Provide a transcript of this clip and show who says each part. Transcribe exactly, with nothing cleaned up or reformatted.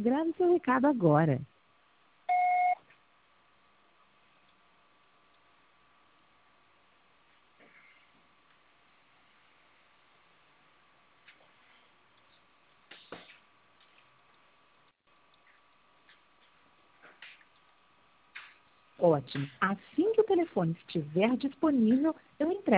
Speaker 1: Grave seu recado agora. Ótimo. Assim que o telefone estiver disponível, eu entrego.